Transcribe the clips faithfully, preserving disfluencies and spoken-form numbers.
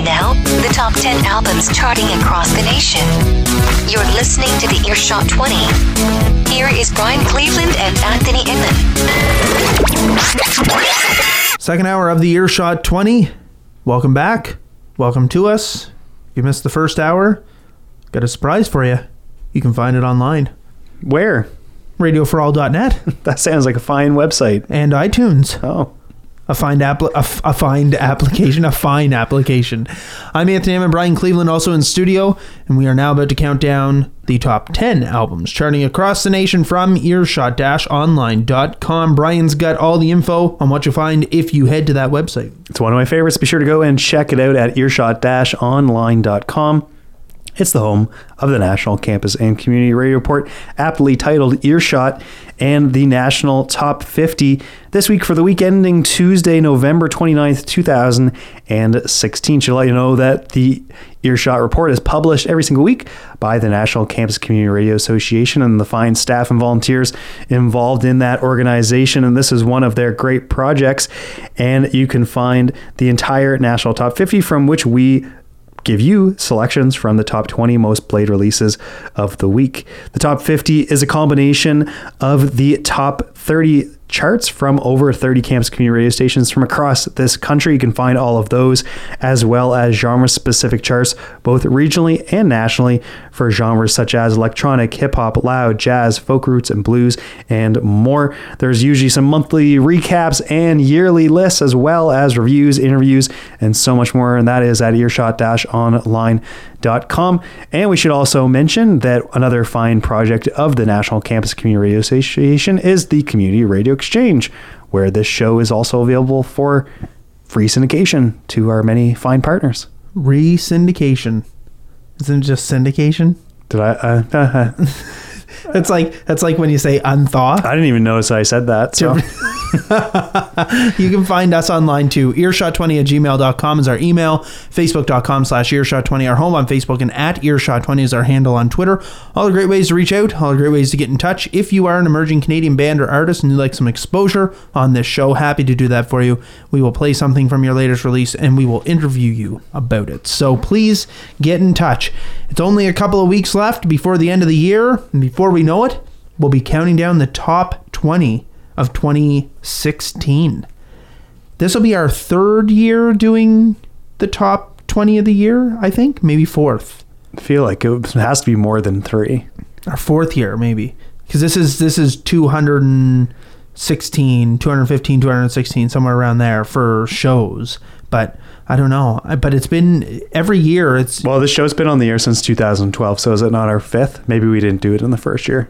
now, the top ten albums charting across the nation. You're listening to the Earshot twenty. Here is Brian Cleveland and Anthony Inman. Second hour of the Earshot twenty. Welcome back. Welcome to us. If you missed the first hour, got a surprise for you. You can find it online. Where? radio for all dot net. That sounds like a fine website. And iTunes. Oh. A find app, a, f- a find application, a fine application. I'm Anthony and Brian Cleveland, also in studio, and we are now about to count down the top ten albums charting across the nation from earshot dash online dot com. Brian's got all the info on what you'll find if you head to that website. It's one of my favorites. Be sure to go and check it out at earshot dash online dot com. It's the home of the National Campus and Community Radio Report, aptly titled Earshot, and the National Top fifty this week for the week ending Tuesday, November twenty-ninth, two thousand sixteen. Should let you know that the Earshot Report is published every single week by the National Campus Community Radio Association and the fine staff and volunteers involved in that organization. And this is one of their great projects. And you can find the entire National Top fifty, from which we give you selections from the top twenty most played releases of the week. The top fifty is a combination of the top thirty charts from over thirty campus community radio stations from across this country. You can find all of those, as well as genre-specific charts, both regionally and nationally, for genres such as electronic, hip-hop, loud, jazz, folk roots, and blues, and more. There's usually some monthly recaps and yearly lists, as well as reviews, interviews, and so much more, and that is at earshot dash online dot com. And we should also mention that another fine project of the National Campus Community Radio Association is the Community Radio Exchange, where this show is also available for free syndication to our many fine partners. Re-syndication. Isn't it just syndication? Did I? Uh, uh, That's like that's like when you say unthaw. I didn't even notice I said that. So. You can find us online too. earshot twenty at gmail dot com is our email. Facebook dot com slash earshot twenty, our home on Facebook, and at earshot twenty is our handle on Twitter. All the great ways to reach out, all the great ways to get in touch. If you are an emerging Canadian band or artist and you'd like some exposure on this show, happy to do that for you. We will play something from your latest release and we will interview you about it. So please get in touch. It's only a couple of weeks left before the end of the year, and before we know it, we'll be counting down the top twenty of twenty sixteen. This will be our third year doing the top twenty of the year, I think. Maybe fourth. I feel like it has to be more than three. Our fourth year, maybe. Because this is this is two hundred sixteen, two hundred fifteen, two hundred sixteen, somewhere around there for shows. But I don't know. But it's been every year. It's Well, this show's been on the air since two thousand twelve, so is it not our fifth? Maybe we didn't do it in the first year.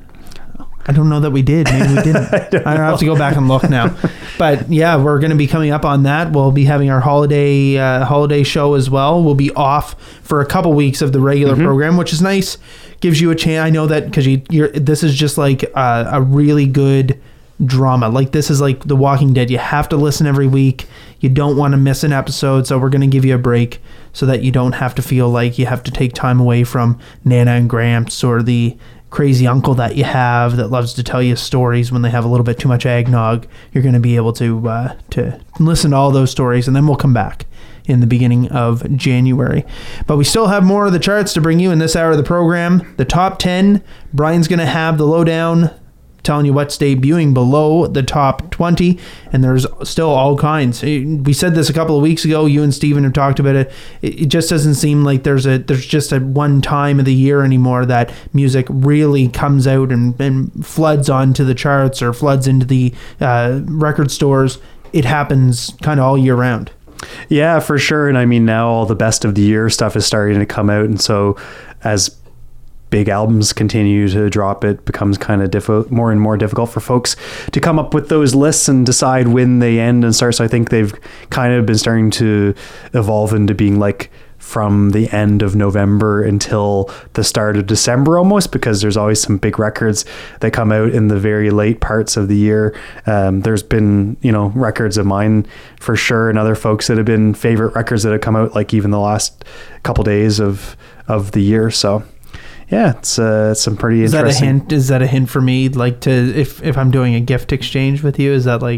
I don't know that we did. Maybe we didn't. I, don't I have to go back and look now. But yeah, we're going to be coming up on that. We'll be having our holiday uh, holiday show as well. We'll be off for a couple weeks of the regular mm-hmm. program, which is nice. Gives you a chance. I know that because you, you're. This is just like a, a really good drama. Like this is like The Walking Dead. You have to listen every week. You don't want to miss an episode, so we're going to give you a break so that you don't have to feel like you have to take time away from Nana and Gramps or the crazy uncle that you have that loves to tell you stories when they have a little bit too much eggnog. You're going to be able to uh, to listen to all those stories, and then we'll come back in the beginning of January. But we still have more of the charts to bring you in this hour of the program. The top ten, Brian's going to have the lowdown, telling you what's debuting below the top twenty, and there's still all kinds. We said this a couple of weeks ago. You and Steven have talked about it. It just doesn't seem like there's a there's just a one time of the year anymore that music really comes out and, and floods onto the charts or floods into the uh, record stores. It happens kind of all year round. Yeah, for sure. And I mean, now all the best of the year stuff is starting to come out, and so as big albums continue to drop, it becomes kind of diff- more and more difficult for folks to come up with those lists and decide when they end and start. So I think they've kind of been starting to evolve into being like from the end of November until the start of December almost, because there's always some big records that come out in the very late parts of the year. Um, there's been, you know, records of mine for sure, and other folks that have been favorite records that have come out like even the last couple days of of the year. So yeah, it's uh, it's some pretty is interesting. Is that a hint? Is that a hint for me? Like to if if I'm doing a gift exchange with you, is that like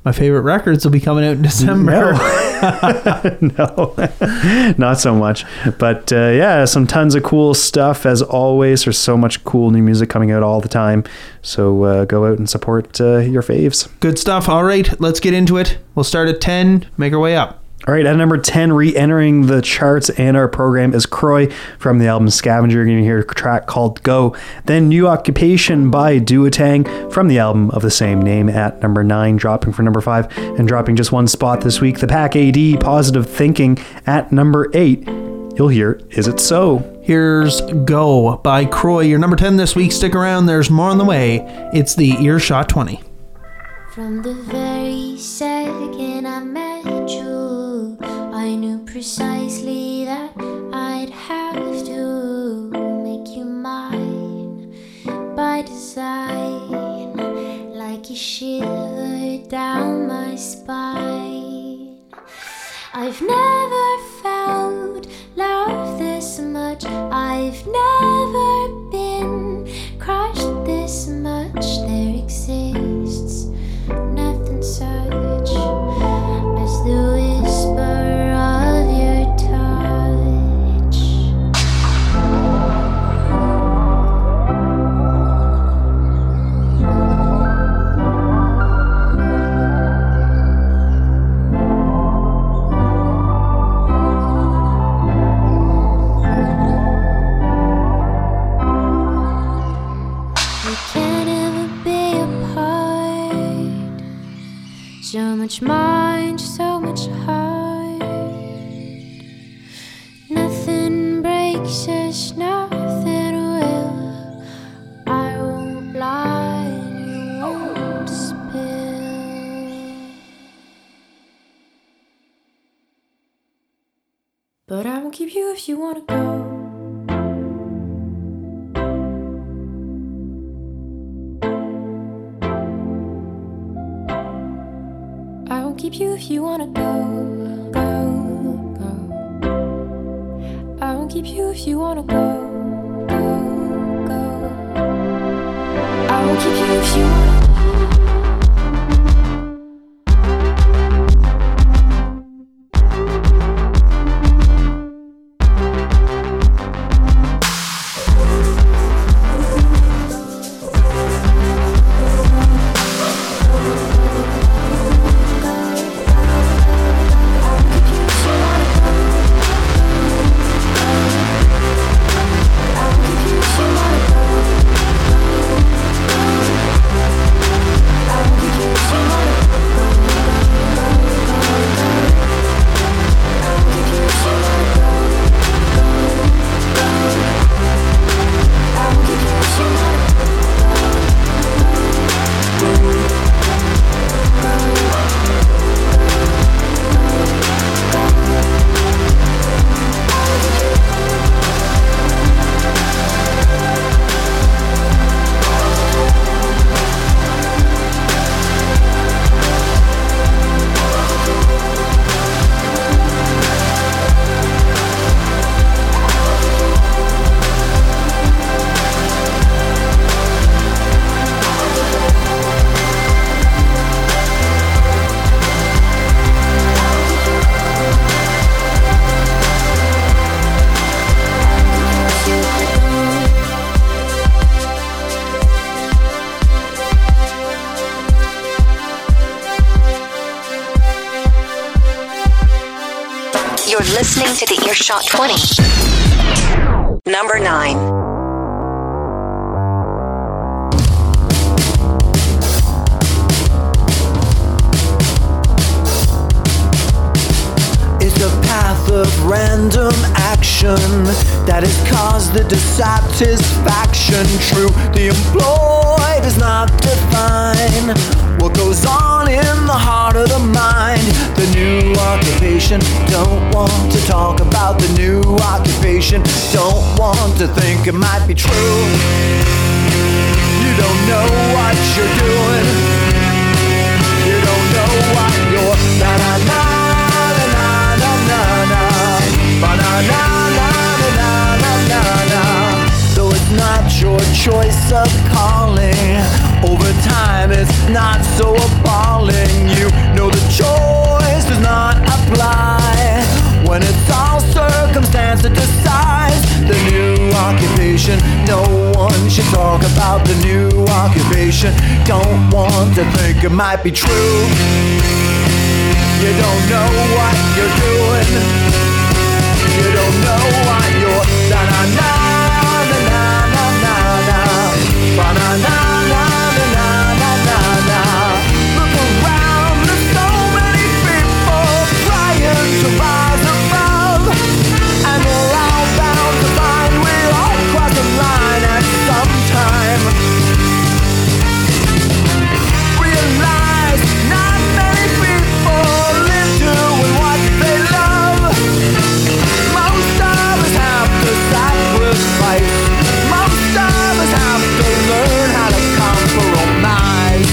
My favorite records will be coming out in December. No, no, not so much. But uh, yeah, some tons of cool stuff as always. There's so much cool new music coming out all the time. So uh, go out and support uh, your faves. Good stuff. All right, let's get into it. We'll start at ten, make our way up. All right, at number ten, re-entering the charts and our program is Croy from the album Scavenger. You're going to hear a track called Go. Then New Occupation by Duotang from the album of the same name at number nine, dropping for number five and dropping just one spot this week. The Pack A D, Positive Thinking at number eight. You'll hear Is It So? Here's Go by Croy. Your number ten this week. Stick around, there's more on the way. It's the Earshot twenty. From the very second I met you, I knew precisely that I'd have to make you mine by design, like a shiver down my spine. I've never felt love this much, I've never been crushed this much. There exists nothing such as the whisper of your touch. We can't ever be apart. So much mind, so much heart. Nothing breaks us, nothing will. I won't lie and you won't spill. But I won't keep you if you wanna go. Keep you if you wanna go, go, go. I won't keep you if you wanna go, go, go. I won't keep you if you wanna. You're listening to the Earshot twenty. Number nine. It's a path of random action that has caused the dissatisfaction. True, the employed does not define what goes on in the heart of the mind. The new occupation, don't want to talk about the new occupation. Don't want to think it might be true. You don't know what you're doing. You don't know what you're na na na na na na na na na na na na na. Though it's not your choice of calling, over time it's not so appalling. You about the new occupation. Don't want to think it might be true. You don't know what you're doing. You don't know what you're na na na na na na na na na na na na na na na na. Look around, there's so many people trying to rise above, and we're all bound to find we all cross the line at some time. Realize not many people live doing what they love. Most of us have to sacrifice. Most of us have to learn how to compromise.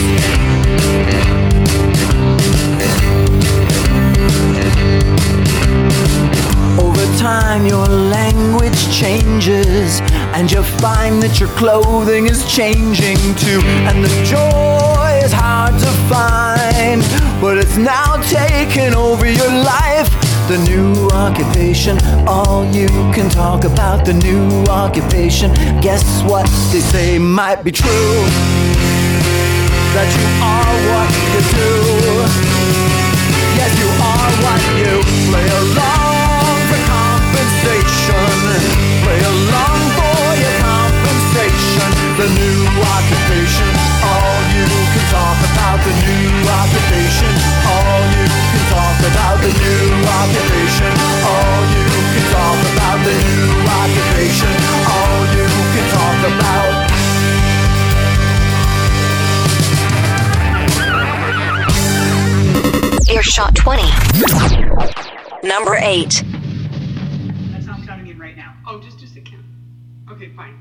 Over time your language changes, and you find that your clothing is changing too, and the joy is hard to find, but it's now taken over your life. The new occupation, all you can talk about. The new occupation, guess what they say might be true, that you are what you do. Yes, you are what you play along for compensation. Play along for your compensation. The new occupation, all you can talk about. The new occupation, all you can talk about. The new occupation, all you can talk about. The new occupation, all you can talk about. Earshot twenty. Number eight. That's not coming in right now. Oh, just just a count. Okay, fine.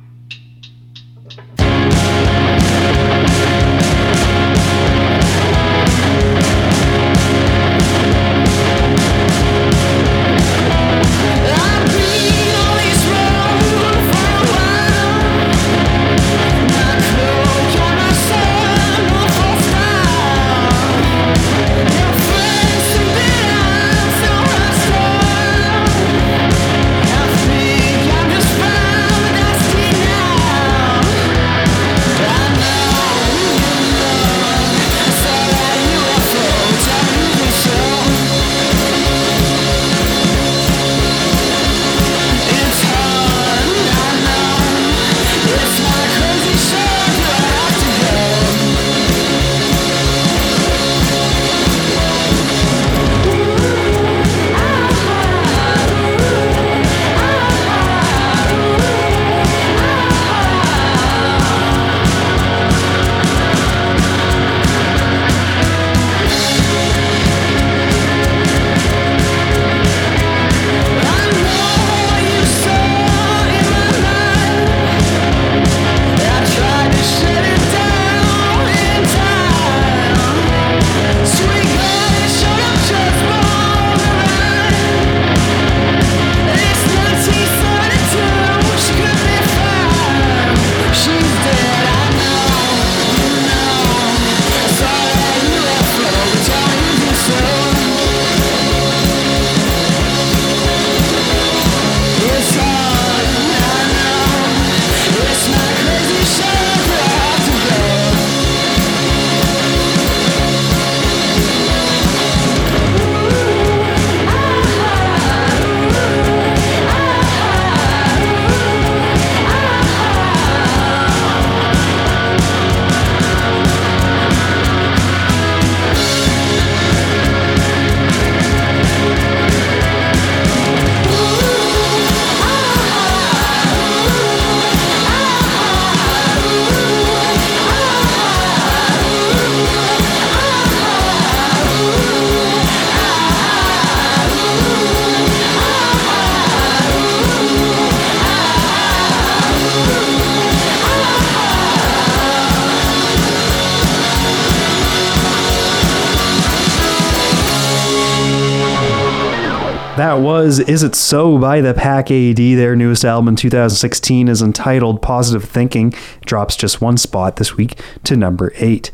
That was Is It So by the Pack A D. Their newest album in two thousand sixteen is entitled Positive Thinking. It drops just one spot this week to number eight.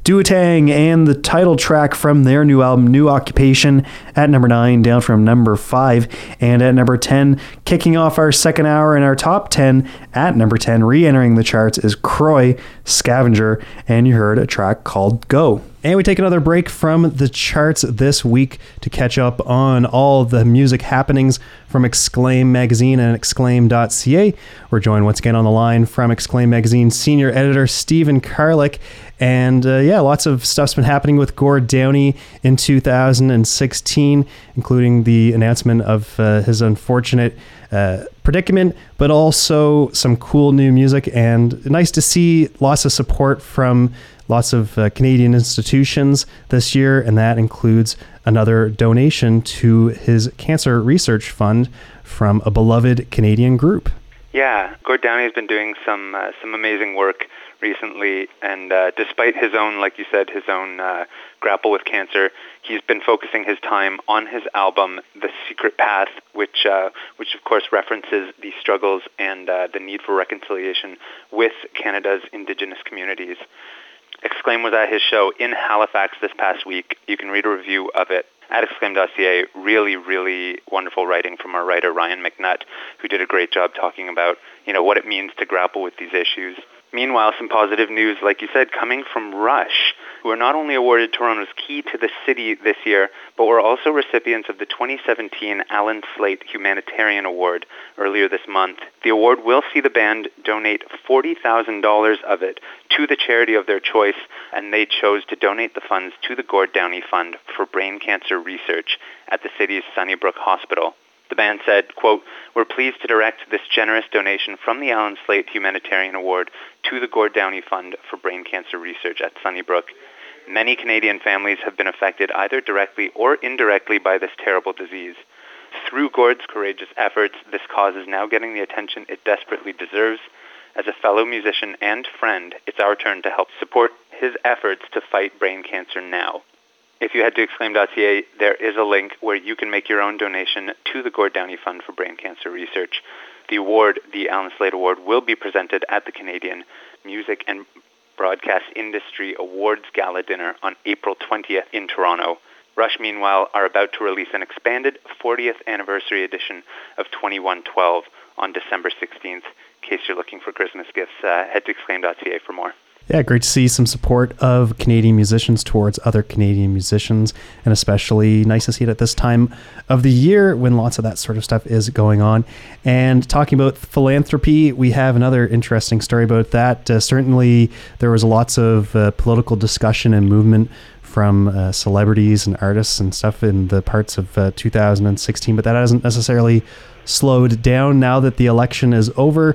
Duotang and the title track from their new album, New Occupation, at number nine, down from number five. And at number ten, kicking off our second hour in our top ten, at number ten, re-entering the charts, is Croy, Scavenger, and you heard a track called Go. And we take another break from the charts this week to catch up on all the music happenings from Exclaim Magazine and exclaim dot c a. We're joined once again on the line from Exclaim Magazine senior editor Stephen Karlik. And uh, yeah, lots of stuff's been happening with Gord Downie in two thousand sixteen, including the announcement of uh, his unfortunate uh, predicament, but also some cool new music. And nice to see lots of support from lots of uh, Canadian institutions this year, and that includes another donation to his cancer research fund from a beloved Canadian group. Yeah, Gord Downie has been doing some uh, some amazing work recently, and uh, despite his own, like you said, his own uh, grapple with cancer, he's been focusing his time on his album, The Secret Path, which uh, which of course references the struggles and uh, the need for reconciliation with Canada's Indigenous communities. Exclaim was at his show in Halifax this past week. You can read a review of it at exclaim dot c a. Really, really wonderful writing from our writer Ryan McNutt, who did a great job talking about, you know, what it means to grapple with these issues. Meanwhile, some positive news, like you said, coming from Rush, who are not only awarded Toronto's Key to the City this year, but were also recipients of the twenty seventeen Alan Slate Humanitarian Award earlier this month. The award will see the band donate forty thousand dollars of it to the charity of their choice, and they chose to donate the funds to the Gord Downie Fund for brain cancer research at the city's Sunnybrook Hospital. The band said, quote, "We're pleased to direct this generous donation from the Alan Slate Humanitarian Award to the Gord Downie Fund for Brain Cancer Research at Sunnybrook. Many Canadian families have been affected either directly or indirectly by this terrible disease. Through Gord's courageous efforts, this cause is now getting the attention it desperately deserves. As a fellow musician and friend, it's our turn to help support his efforts to fight brain cancer now." If you head to exclaim dot c a, there is a link where you can make your own donation to the Gord Downie Fund for Brain Cancer Research. The award, the Alan Slate Award, will be presented at the Canadian Music and Broadcast Industry Awards Gala Dinner on April twentieth in Toronto. Rush, meanwhile, are about to release an expanded fortieth anniversary edition of twenty-one twelve on December sixteenth. In case you're looking for Christmas gifts, uh, head to exclaim dot c a for more. Yeah, great to see some support of Canadian musicians towards other Canadian musicians, and especially nice to see it at this time of the year when lots of that sort of stuff is going on. And talking about philanthropy, we have another interesting story about that. Uh, certainly, there was lots of uh, political discussion and movement from uh, celebrities and artists and stuff in the parts of uh, two thousand sixteen, but that hasn't necessarily slowed down now that the election is over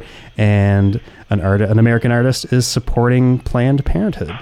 and an art an American artist is supporting Planned Parenthood.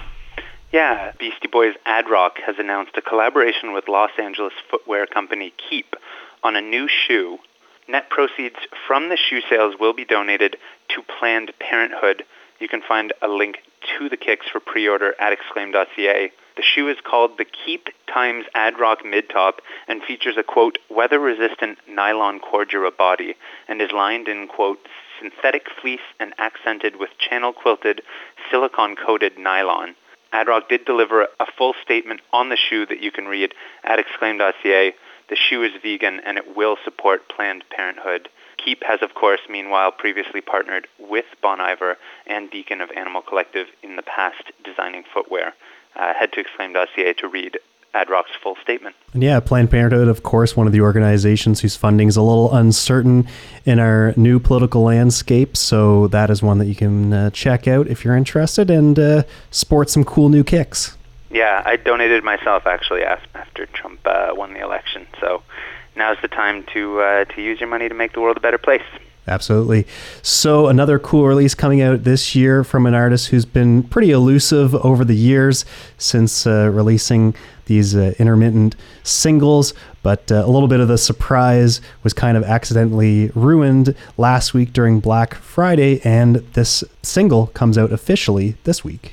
Yeah, Beastie Boys' Ad Rock has announced a collaboration with Los Angeles footwear company Keep on a new shoe. Net proceeds from the shoe sales will be donated to Planned Parenthood. You can find a link to the kicks for pre-order at exclaim dot c a. The shoe is called the Keep Times Ad Rock Mid-Top and features a, quote, weather-resistant nylon Cordura body and is lined in, quote, synthetic fleece and accented with channel-quilted, silicone-coated nylon. Ad Rock did deliver a full statement on the shoe that you can read at exclaim dot c a. The shoe is vegan and it will support Planned Parenthood. Keep has, of course, meanwhile, previously partnered with Bon Iver and Deacon of Animal Collective in the past designing footwear. Uh, head to exclaim dot c a to read Ad Rock's full statement. And yeah, Planned Parenthood, of course, one of the organizations whose funding is a little uncertain in our new political landscape. So that is one that you can uh, check out if you're interested and uh, sport some cool new kicks. Yeah, I donated myself actually after Trump uh, won the election. So now's the time to uh, to use your money to make the world a better place. Absolutely. So another cool release coming out this year from an artist who's been pretty elusive over the years since uh, releasing these uh, intermittent singles, but uh, a little bit of the surprise was kind of accidentally ruined last week during Black Friday, and this single comes out officially this week.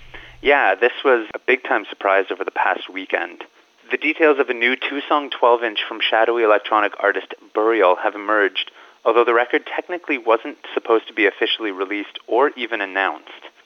Yeah, this was a big-time surprise over the past weekend. The details of a new two-song twelve-inch from shadowy electronic artist Burial have emerged, although the record technically wasn't supposed to be officially released or even announced.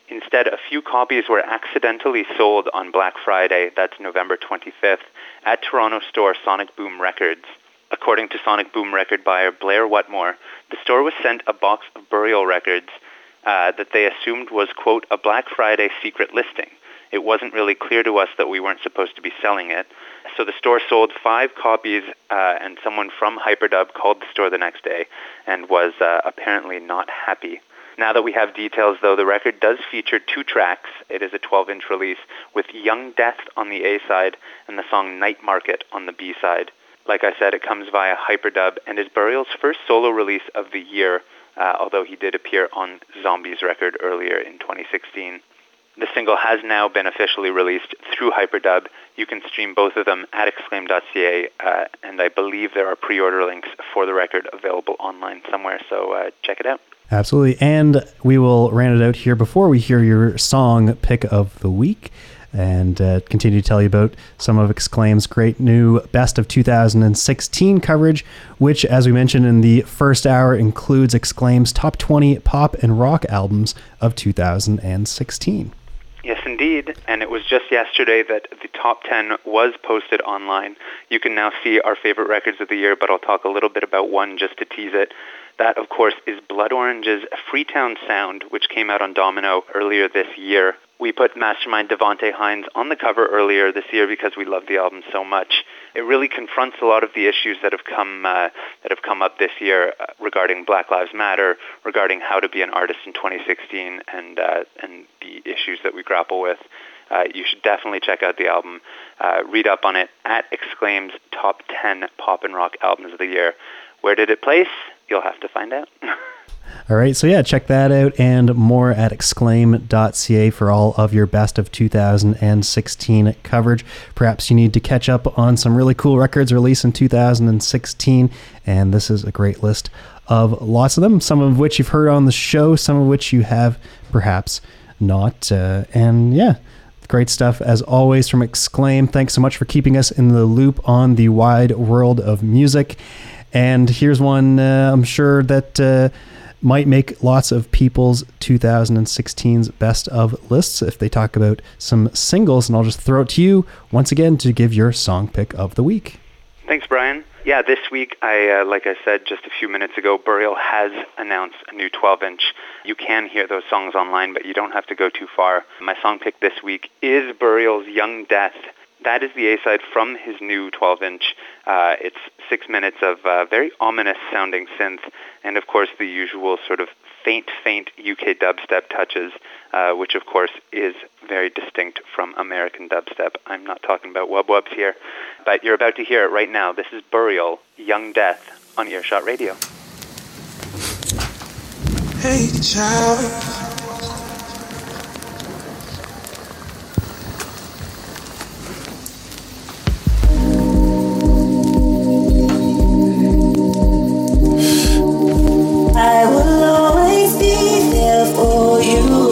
Instead, a few copies were accidentally sold on Black Friday, that's November twenty-fifth, at Toronto store Sonic Boom Records. According to Sonic Boom record buyer Blair Whatmore, the store was sent a box of Burial records uh, that they assumed was, quote, a Black Friday secret listing. It wasn't really clear to us that we weren't supposed to be selling it. So the store sold five copies, uh, and someone from Hyperdub called the store the next day and was uh, apparently not happy. Now that we have details, though, the record does feature two tracks. It is a twelve-inch release with Young Death on the A side and the song Night Market on the B side. Like I said, it comes via Hyperdub and is Burial's first solo release of the year, uh, although he did appear on Zombies record earlier in twenty sixteen. The single has now been officially released through Hyperdub. You can stream both of them at exclaim dot c a, uh, and I believe there are pre-order links for the record available online somewhere, so uh, check it out. Absolutely, and we will round it out here before we hear your song pick of the week, and uh, continue to tell you about some of Exclaim's great new Best of two thousand sixteen coverage, which, as we mentioned in the first hour, includes Exclaim's top twenty pop and rock albums of two thousand sixteen. Yes, indeed. And it was just yesterday that the top ten was posted online. You can now see our favorite records of the year, but I'll talk a little bit about one just to tease it. That, of course, is Blood Orange's Freetown Sound, which came out on Domino earlier this year. We put Mastermind Devontae Hines on the cover earlier this year because we love the album so much. It really confronts a lot of the issues that have come uh, that have come up this year uh, regarding Black Lives Matter, regarding how to be an artist in twenty sixteen, and uh, and the issues that we grapple with. Uh, you should definitely check out the album. Uh, read up on it at Exclaim's top ten pop and rock albums of the year. Where did it place? You'll have to find out. All right, so yeah, check that out and more at exclaim dot c a for all of your best of two thousand sixteen coverage. Perhaps you need to catch up on some really cool records released in two thousand sixteen, and this is a great list of lots of them, some of which you've heard on the show, some of which you have perhaps not. Uh, and yeah, great stuff as always from Exclaim. Thanks so much for keeping us in the loop on the wide world of music. And here's one uh, I'm sure that uh, might make lots of people's two thousand sixteen's best of lists if they talk about some singles. And I'll just throw it to you once again to give your song pick of the week. Thanks, Brian. Yeah, this week, I uh, like I said just a few minutes ago, Burial has announced a new twelve-inch. You can hear those songs online, but you don't have to go too far. My song pick this week is Burial's Young Death. That is the A-side from his new twelve-inch. Uh, it's six minutes of uh, very ominous-sounding synth, and of course the usual sort of faint, faint U K dubstep touches, uh, which of course is very distinct from American dubstep. I'm not talking about wub-wubs here, but you're about to hear it right now. This is Burial, Young Death, on Earshot Radio. Hey, child. I will always be there for you.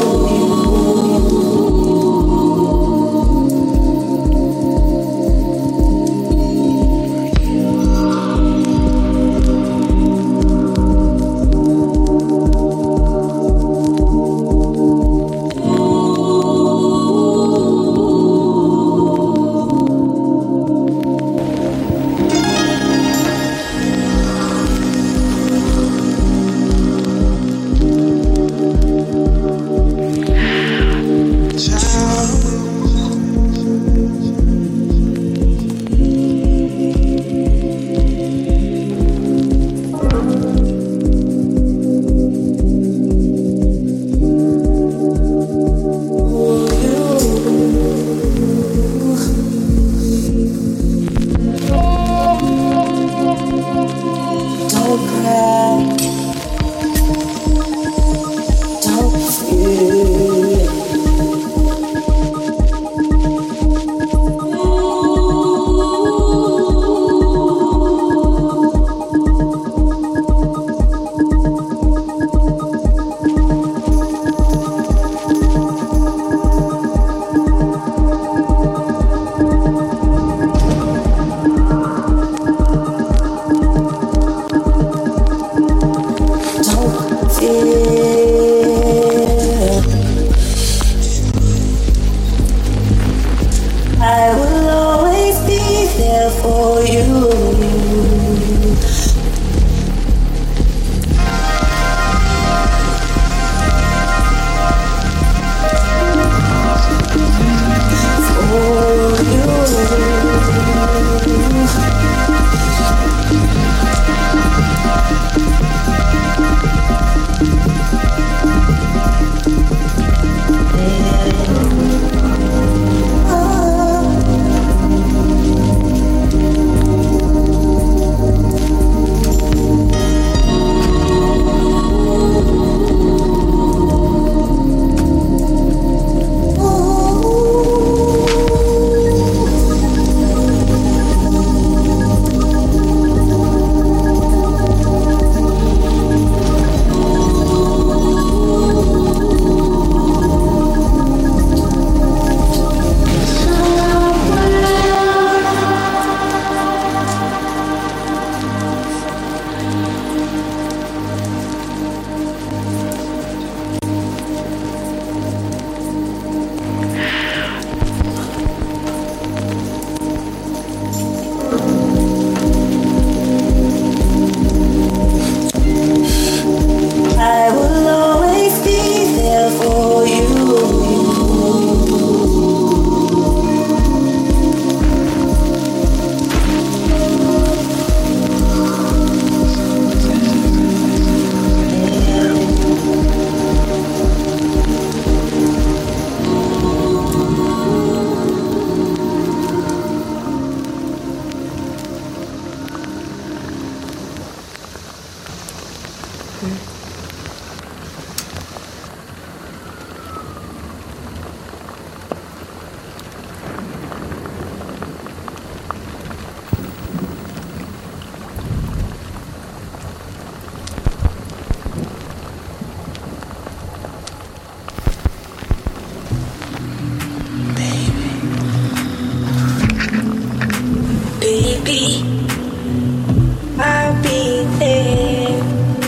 Baby, I'll be there.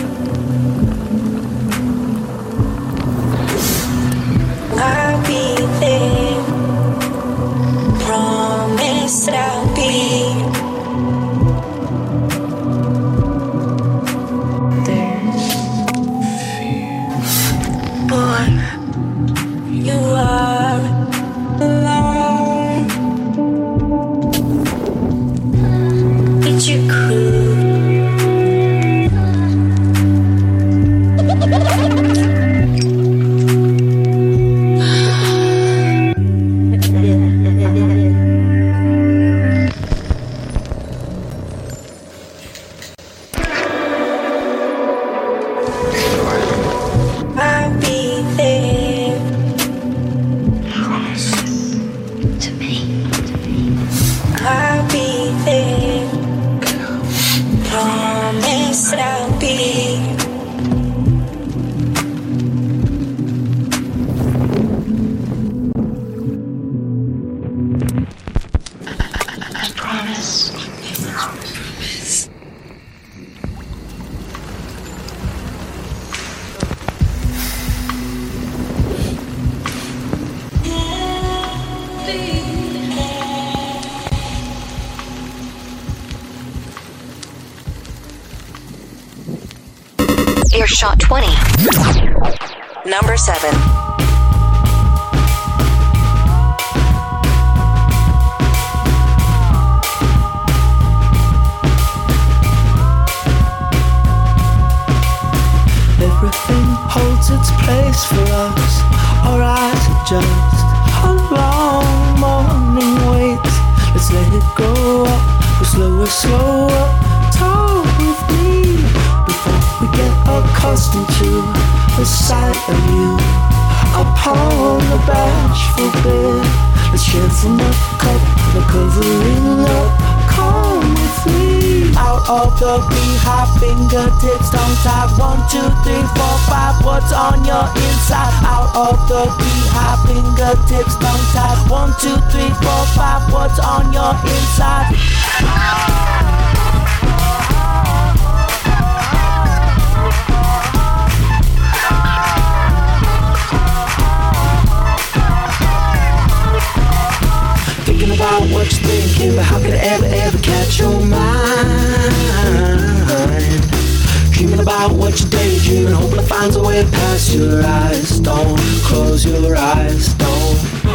I'll be there. Promise that I'll be there. Boy, you are alone. It's your crew. I'll be there. Promise to me. I'll be there. Promise that I'll be. I promise. Promise. Earshot twenty. Number seven. Everything holds its place for us. Our eyes are just a long morning wait. Let's let it go up, go slower, slower. Talk with me before we get accustomed to the sight of you upon the bashful bed. Let's share from the cup, the covering up. Come with me. Out of the beehive, fingertips, tongue tied. One, two, three, four, five. What's on your inside? Out of the beehive, fingertips, tongue tied. One, two, three, four, five. What's on your inside? Thinking about what you're thinking, but how could I ever, ever catch your mind? Dreaming about what you're daydreaming, hoping it finds a way past your eyes. Don't close your eyes, don't.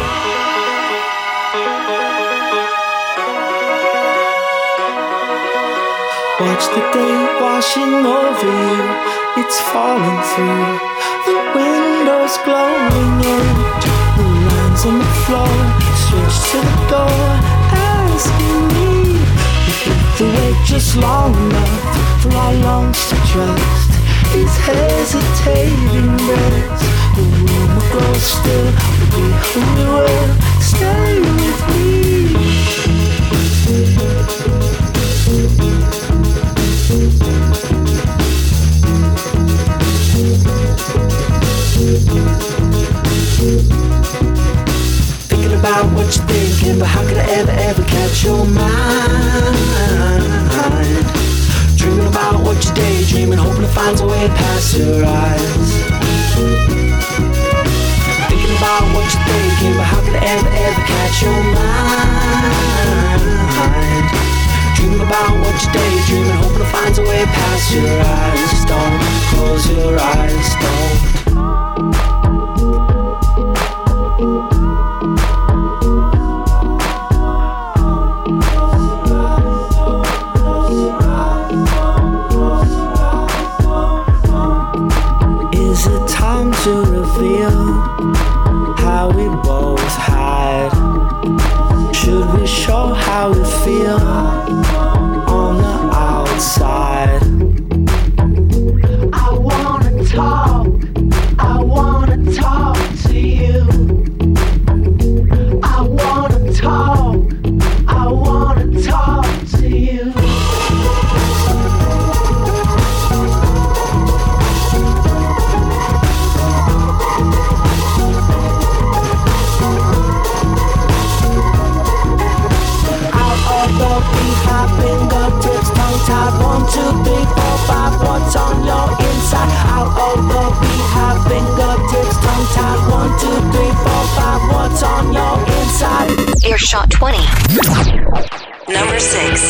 Watch the day washing over you, it's falling through. The windows glowing and the lines on the floor stretch to the door, asking me if the wait just long enough for our lungs to trust. These hesitating breaths, the room will grow still, will be who we were. Stay with me. Thinking about what you're thinking, but how could I ever, ever catch your mind? Dreaming about what you're daydreaming, hoping it finds a way past your eyes. Thinking about what you're thinking, but how could I ever, ever catch your mind? Dreaming about what you're daydreaming, hoping it finds a way past your eyes. Don't close your eyes, don't. Is it time to reveal how we both hide? Should we show how we feel on the outside? I Earshot twenty. Number six.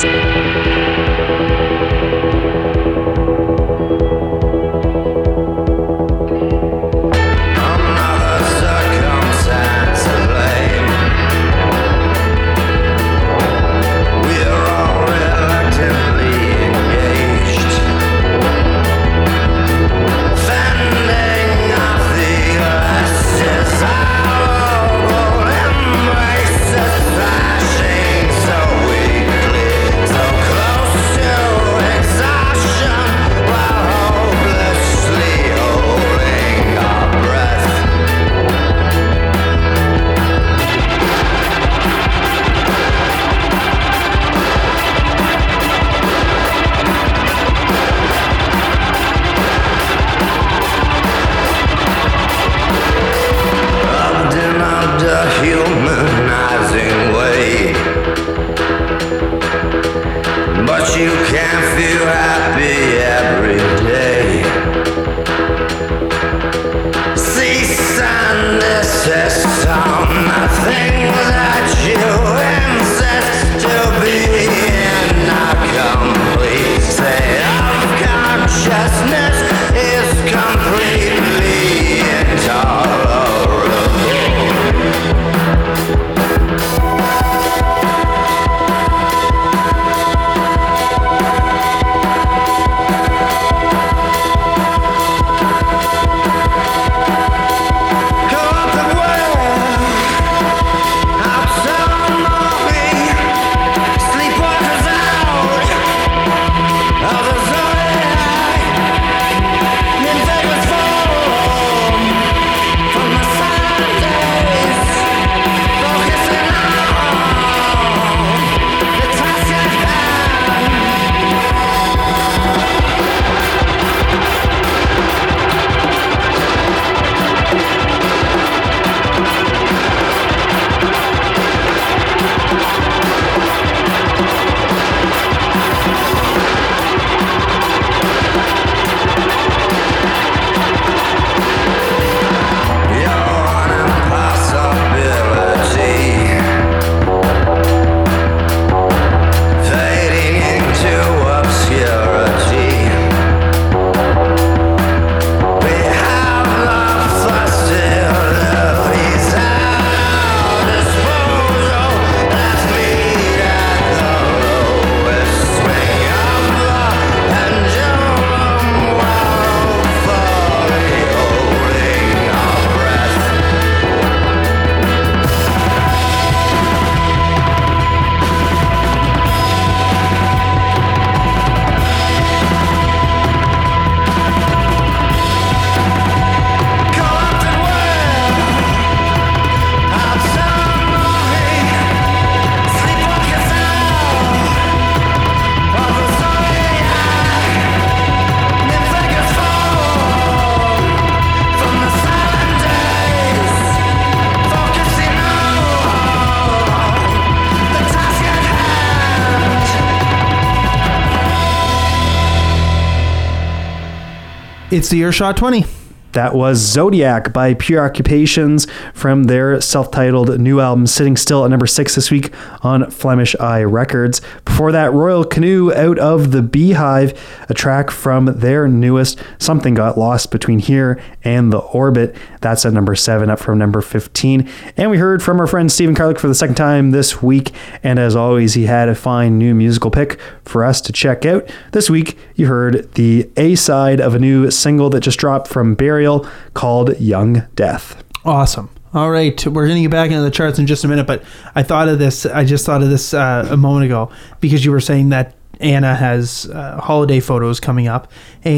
It's the Earshot twenty. That was Zodiac by Pure Occupations from their self-titled new album Sitting Still at number six this week on Flemish Eye Records. Before that, Royal Canoe Out of the Beehive, a track from their newest Something Got Lost Between Here and the Orbit. That's at number seven, up from number fifteen. And we heard from our friend Stephen Carlick for the second time this week. And as always, he had a fine new musical pick for us to check out. This week, you heard the A-side of a new single that just dropped from Burial called Young Death. Awesome. All right, we're going to get back into the charts in just a minute, but I thought of this, I just thought of this uh, a moment ago because you were saying that Anna has uh, holiday photos coming up,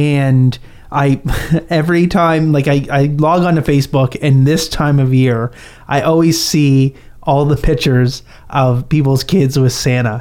and I, every time, like I, I log on to Facebook, and this time of year, I always see all the pictures of people's kids with Santa.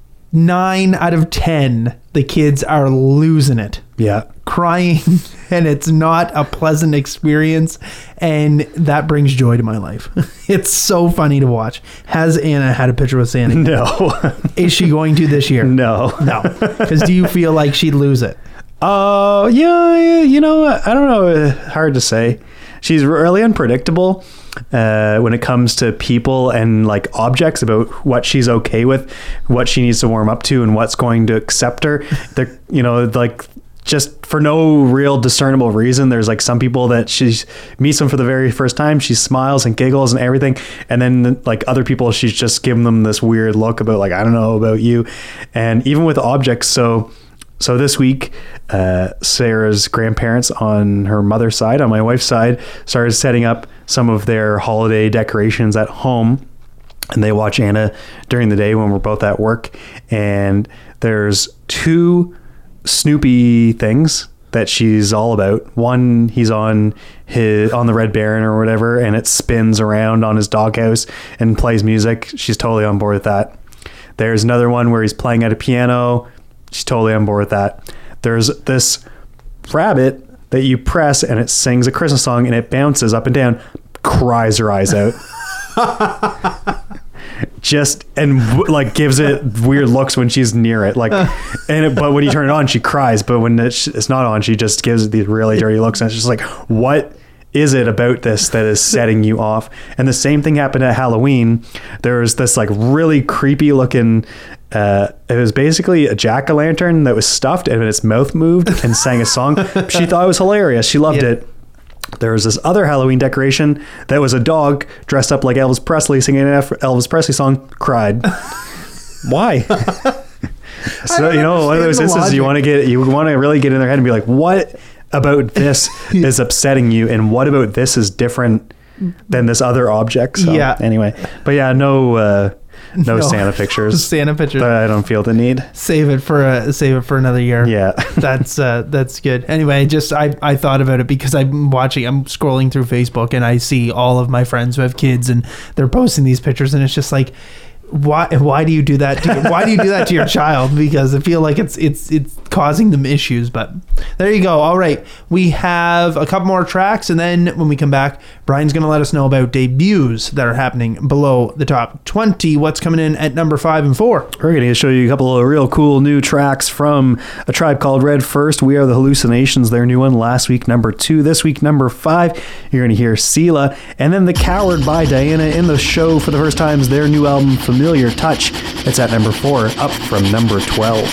Nine out of ten, the kids are losing it. Yeah. Crying, and it's not a pleasant experience, and that brings joy to my life. It's so funny to watch. Has Anna had a picture with Santa? No. Is she going to this year? No. No. Because do you feel like she'd lose it? Uh, yeah, you know, I don't know. Hard to say. she's really unpredictable uh, when it comes to people and like objects, about what she's okay with, what she needs to warm up to, and what's going to accept her. They're, you know, like just for no real discernible reason. There's like some people that she meets them for the very first time, she smiles and giggles and everything, and then like other people, she's just giving them this weird look about like, I don't know about you. And even with objects, so so this week uh Sarah's grandparents on her mother's side, on my wife's side, started setting up some of their holiday decorations at home, and they watch Anna during the day when we're both at work. And there's two Snoopy things that she's all about. One, he's on his on the Red Baron or whatever, and it spins around on his doghouse and plays music. She's totally on board with that. There's another one where he's playing at a piano. She's totally on board with that. There's this rabbit that you press and it sings a Christmas song and it bounces up and down, cries her eyes out. Just and w- like gives it weird looks when she's near it, like, and it, but when you turn it on, she cries. But when it's, it's not on, she just gives it these really dirty looks, and it's just like, what is it about this that is setting you off? And the same thing happened at Halloween. There was this like really creepy looking. Uh, it was basically a jack-o'-lantern that was stuffed, and its mouth moved and sang a song. She thought it was hilarious. She loved yep. it. There was this other Halloween decoration that was a dog dressed up like Elvis Presley singing an Elvis Presley song, cried. Why? So, you know, one of those instances you want to get, you want to really get in their head and be like, what about this is upsetting you? And what about this is different than this other object? So, yeah. Anyway, but yeah, no, uh, No, no Santa pictures. Santa pictures. But I don't feel the need. Save it for a save it for another year. Yeah, that's uh, that's good. Anyway, just I, I thought about it because I'm watching. I'm scrolling through Facebook and I see all of my friends who have kids and they're posting these pictures, and it's just like, why why do you do that? To, why do you do that to your child? Because I feel like it's it's it's causing them issues. But there you go. All right, we have a couple more tracks, and then when we come back, Brian's going to let us know about debuts that are happening below the top twenty. What's coming in at number five and four? We're going to show you a couple of real cool new tracks from A Tribe Called Red. First, We Are the Hallucinations, their new one. Last week, number two. This week, number five. You're going to hear Sela, and then The Coward by Diana in the show for the first time is their new album, Familiar Touch. It's at number four, up from number twelve.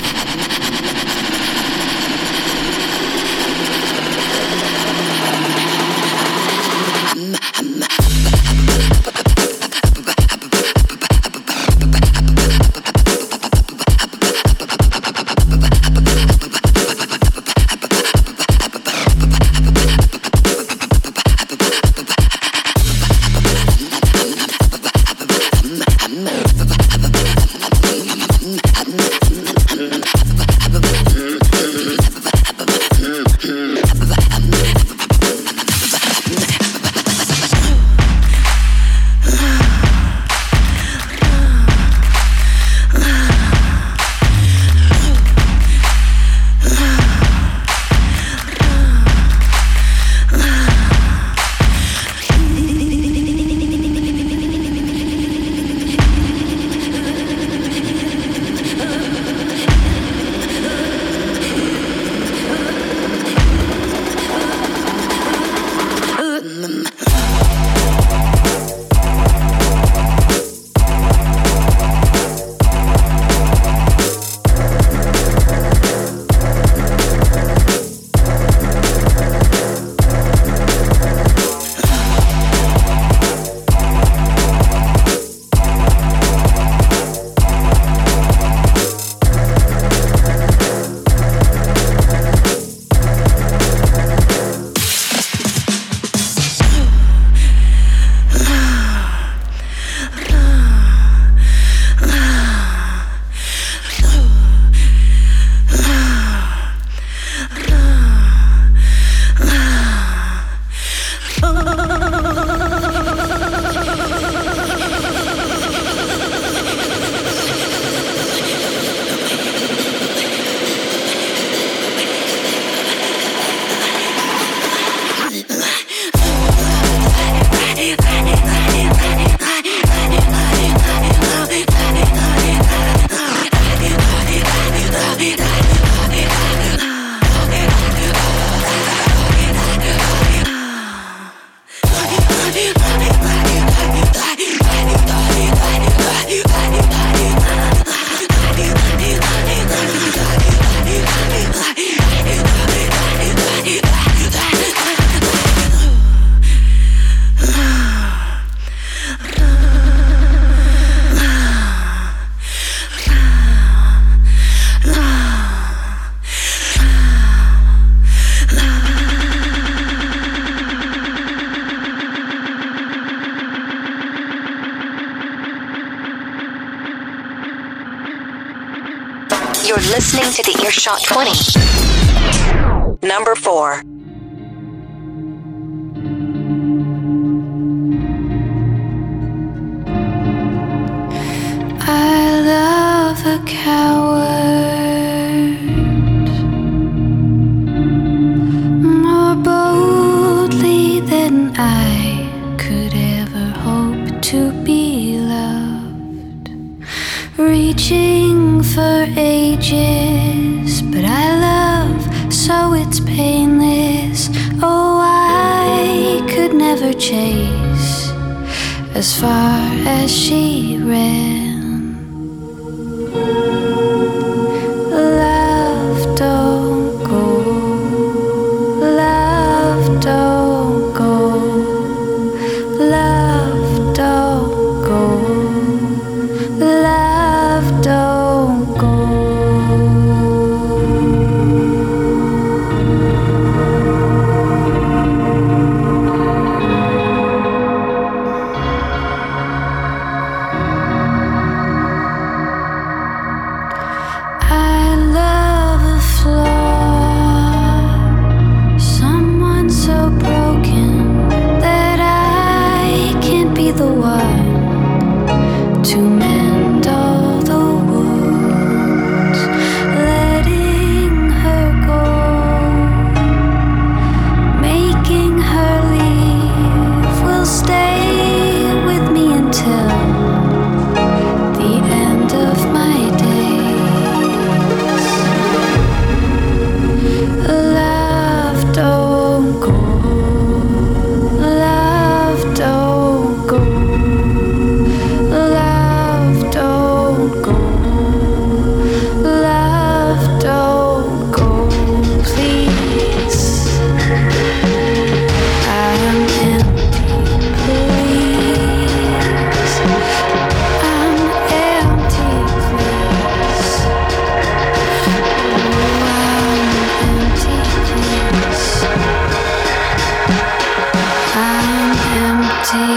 listening to the Earshot twenty. Number four. I love a coward more boldly than I could ever hope to be loved, reaching for ages, but I love so it's painless. Oh, I could never chase as far as she ran. Love don't go, love don't go, love don't go, love don't go. I love a flaw, someone so broken that I can't be the one to mend all the wounds. Letting her go, making her leave, will stay with me until the end of my days. Love don't go, love don't go, love don't go, love don't go, please. I'm empty, please. I'm empty, please. Oh, I'm empty, please. I'm empty.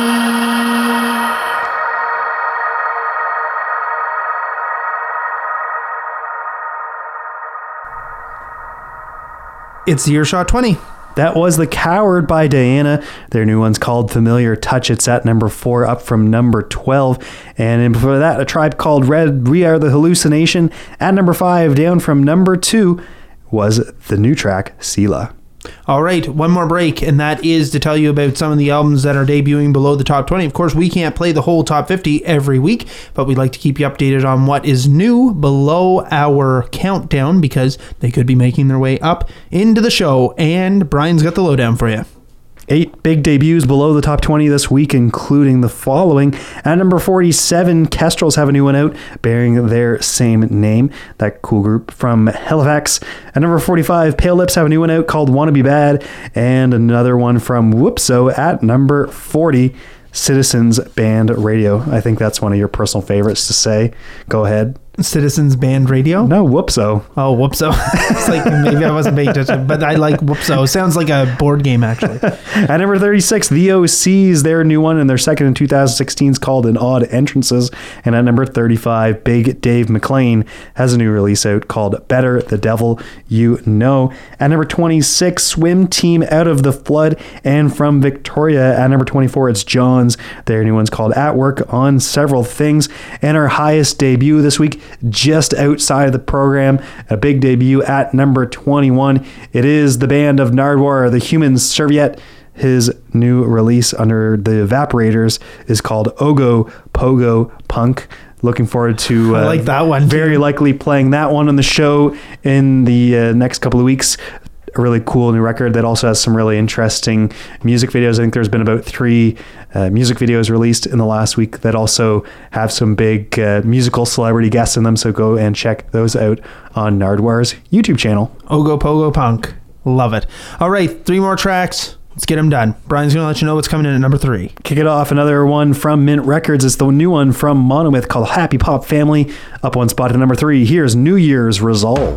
It's the Earshot twenty. That was The Coward by Diana. Their new one's called Familiar Touch. It's at number four, up from number twelve. And before that, A Tribe Called Red, We Are the Hallucination. At number five, down from number two, was the new track, Sela. All right, one more break, and that is to tell you about some of the albums that are debuting below the top twenty. Of course, we can't play the whole top fifty every week, but we'd like to keep you updated on what is new below our countdown, because they could be making their way up into the show, and Brian's got the lowdown for you. Eight big debuts below the top twenty this week, including the following. At number forty-seven, Kestrels have a new one out bearing their same name. That cool group from Halifax. At number forty-five, Pale Lips have a new one out called Wanna Be Bad. And another one from Whoopso at number forty, Citizens Band Radio. I think that's one of your personal favorites to say. Go ahead. Citizens Band Radio? No, Whoopso. Oh, Whoopso. It's like maybe I wasn't paying attention, but I like Whoopso. Sounds like a board game, actually. At number thirty-six, The O Cs, their new one, and their second in two thousand sixteen is called An Odd Entrances. And at number thirty-five, Big Dave McLean has a new release out called Better the Devil You Know. At number twenty-six, Swim Team Out of the Flood, and from Victoria. At number twenty-four, it's John's. Their new one's called At Work on Several Things. And our highest debut this week, just outside of the program, a big debut at number twenty-one. It is the band of Nardwuar, the Human Serviette. His new release under the Evaporators is called Ogo Pogo Punk. Looking forward to uh, I like that one. Very likely playing that one on the show in the uh, next couple of weeks. A really cool new record that also has some really interesting music videos. I think there's been about three uh, music videos released in the last week that also have some big uh, musical celebrity guests in them. So go and check those out on Nardwuar's YouTube channel. Ogo Pogo Punk. Love it. All right, three more tracks. Let's get them done. Brian's going to let you know what's coming in at number three. Kick it off. Another one from Mint Records. It's the new one from Monomyth called Happy Pop Family. Up one spot to number three. Here's New Year's Resolve.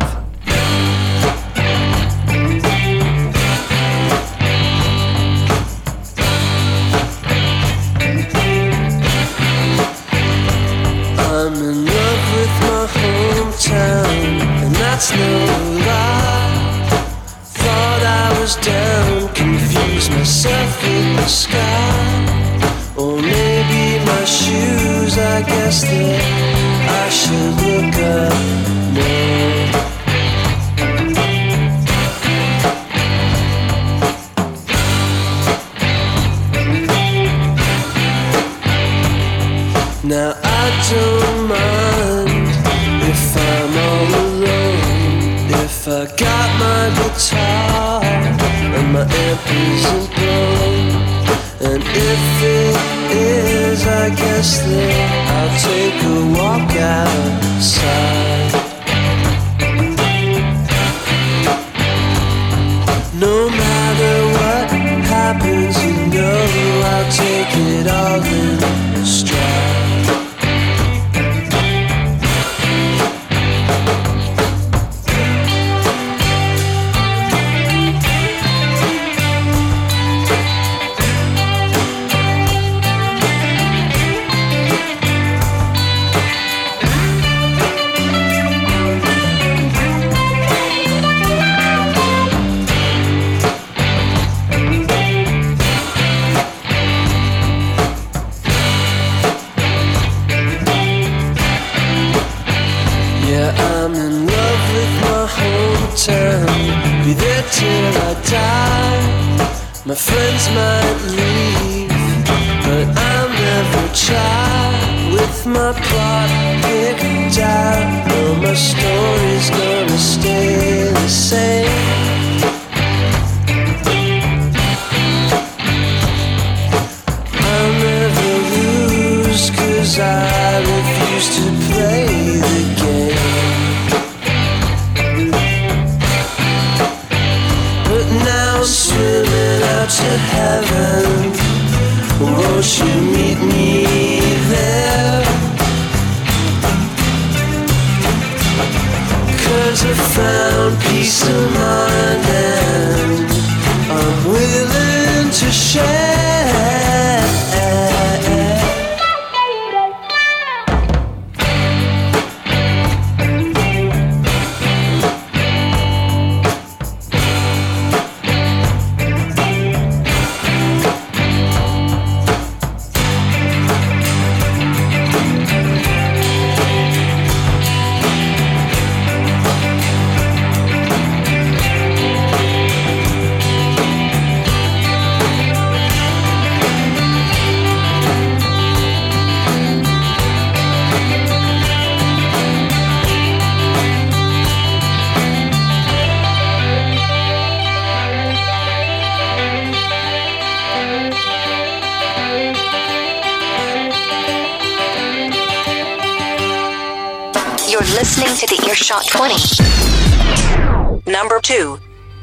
I'm in love with my hometown. stars down, confuse myself with the sky. Or maybe my shoes, I guess that I should look up more. Now I don't mind if I'm all alone, if I got my guitar and my amp isn't blown. And if it is, I guess that I'll take a walk outside. No matter what happens, you know I'll take it all in stride. Be there till I die. My friends might leave, but I'll never try. With my plot picked out, no, my story's gonna stay the same. I'll never lose, 'cause I refuse to play the game. Swimming out to heaven, won't you meet me there? 'Cause I found peace of mind and I'm willing to share. Listening to the Earshot twenty. Number two.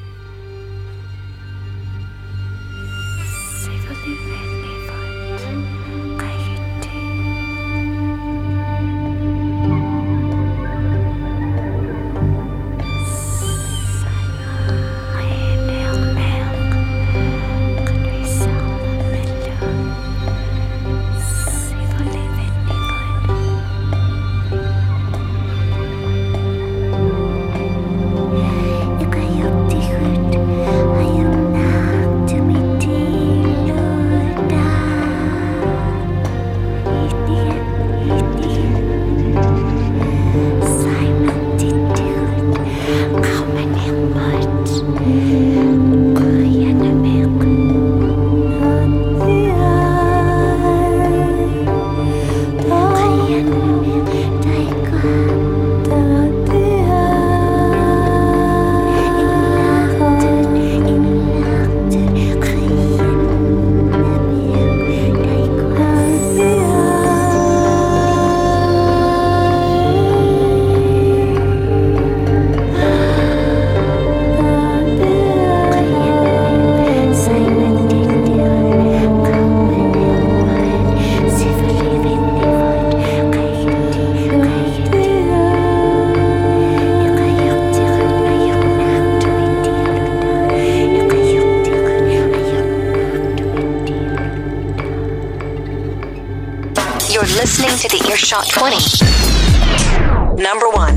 Listening to the Earshot twenty. Number one.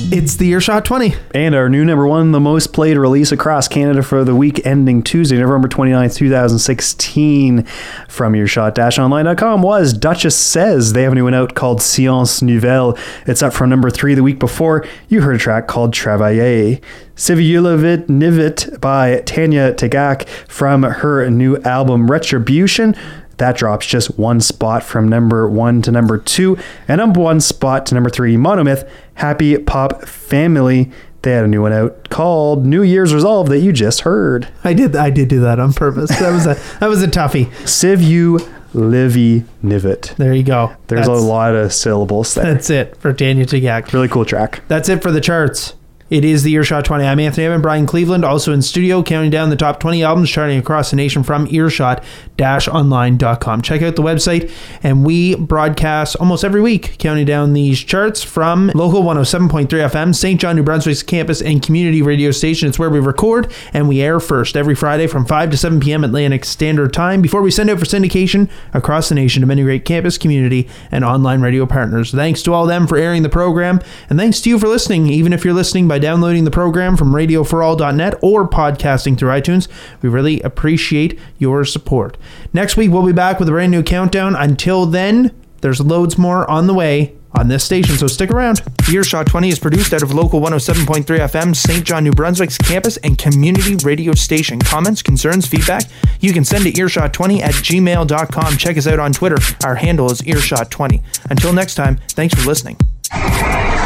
It's the Earshot twenty. And our new number one, the most played release across Canada for the week ending Tuesday, November twenty-ninth, twenty sixteen from earshot dash online dot com was Duchess Says. They have a new one out called Science Nouvelle. It's up from number three the week before. You heard a track called Travailler. Sivulovit Nivit by Tanya Tagak from her new album Retribution. That drops just one spot from number one to number two, and up one spot to number three, Monomyth, Happy Pop Family. They had a new one out called New Year's Resolve that you just heard. I did I did do that on purpose. That was a that was a toughie. Sivu Livy Nivit. There you go. There's that's, a lot of syllables there. That's it for Tanya Tagak. Really cool track. That's it for the charts. It is the Earshot twenty. I'm Anthony Evan, Brian Cleveland, also in studio, counting down the top twenty albums charting across the nation from earshot dash online dot com. Check out the website, and we broadcast almost every week, counting down these charts from local one oh seven point three F M, Saint John, New Brunswick's campus and community radio station. It's where we record, and we air first every Friday from five to seven p.m. Atlantic Standard Time before we send out for syndication across the nation to many great campus, community, and online radio partners. Thanks to all of them for airing the program, and thanks to you for listening, even if you're listening by downloading the program from radio for all dot net or podcasting through iTunes. We really appreciate your support. Next week, we'll be back with a brand new countdown. Until then, there's loads more on the way on this station, so stick around. Earshot twenty is produced out of local one oh seven point three F M, Saint John, New Brunswick's campus and community radio station. Comments, concerns, feedback, you can send to earshot twenty at gmail dot com. Check us out on Twitter. Our handle is earshot twenty. Until next time, thanks for listening.